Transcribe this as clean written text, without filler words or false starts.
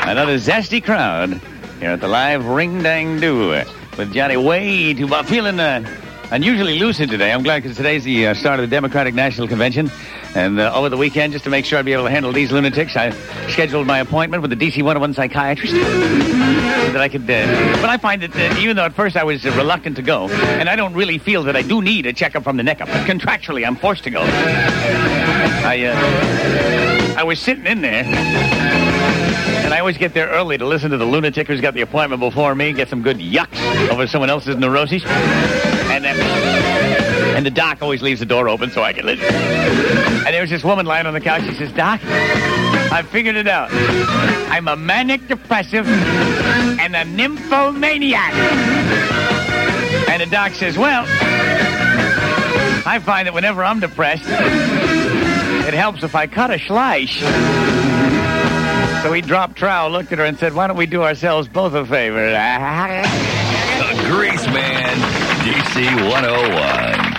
Another zesty crowd here at the live ring-dang-do with Johnny way too much. Feeling unusually lucid today. I'm glad because today's the start of the Democratic National Convention. And over the weekend, just to make sure I'd be able to handle these lunatics, I scheduled my appointment with the DC 101 psychiatrist so that I could... but I find that even though at first I was reluctant to go, and I don't really feel that I do need a checkup from the neck up, but contractually I'm forced to go. I was sitting in there, and I always get there early to listen to the lunatic who's got the appointment before me, get some good yucks over someone else's neuroses. And the doc always leaves the door open so I can listen. And there was this woman lying on the couch. She says, Doc, I figured it out. I'm a manic depressive and a nymphomaniac. And the doc says, well, I find that whenever I'm depressed, it helps if I cut a slice. So he dropped trowel, looked at her, and said, why don't we do ourselves both a favor? The Grease Man, DC 101.